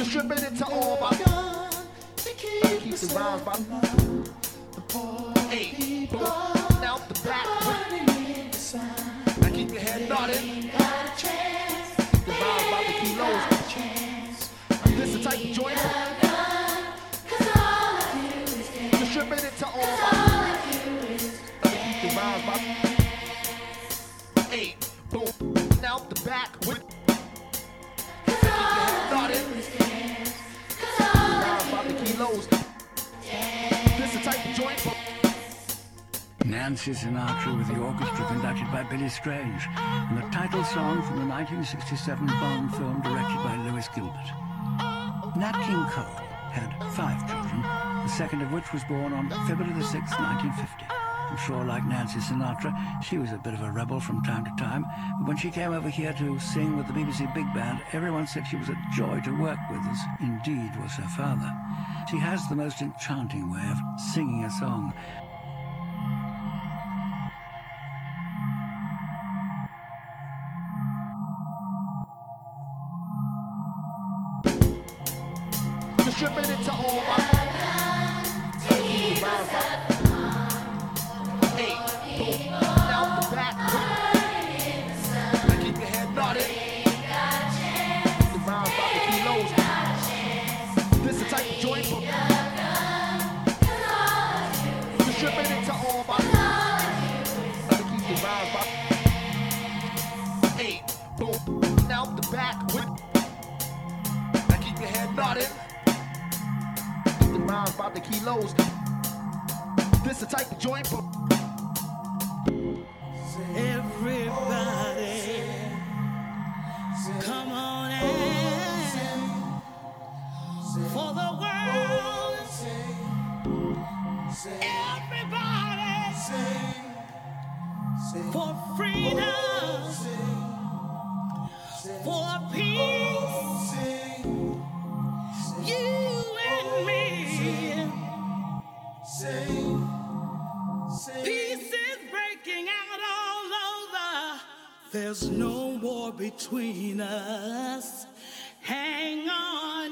Distributing it to all my keep the rhymes by hey, boom, out the back. Now keep your head nodding. The rhymes by the kilos. This the type of joint. Distributing it to all my keep the rhymes by hey, boom, out the back with. Nancy Sinatra with the orchestra conducted by Billy Strange, and the title song from the 1967 Bond film directed by Lewis Gilbert. Nat King Cole had 5 children, the second of which was born on February the 6th, 1950. I'm sure, like Nancy Sinatra, she was a bit of a rebel from time to time, but when she came over here to sing with the BBC Big Band, everyone said she was a joy to work with, as indeed was her father. She has the most enchanting way of singing a song. Distributed to all my hey, out the back. Now keep your head nodded. The rhymes by the kilos. This the type of joint for distributed to all my keep the rhymes by hey, boom, out the back. Now keep your head nodded. Rhymes by the kilos. This the type of joint for everybody. Come on in for the world. Everybody for freedom, for peace. You and me. Peace is breaking out all over. There's no war between us. Hang on.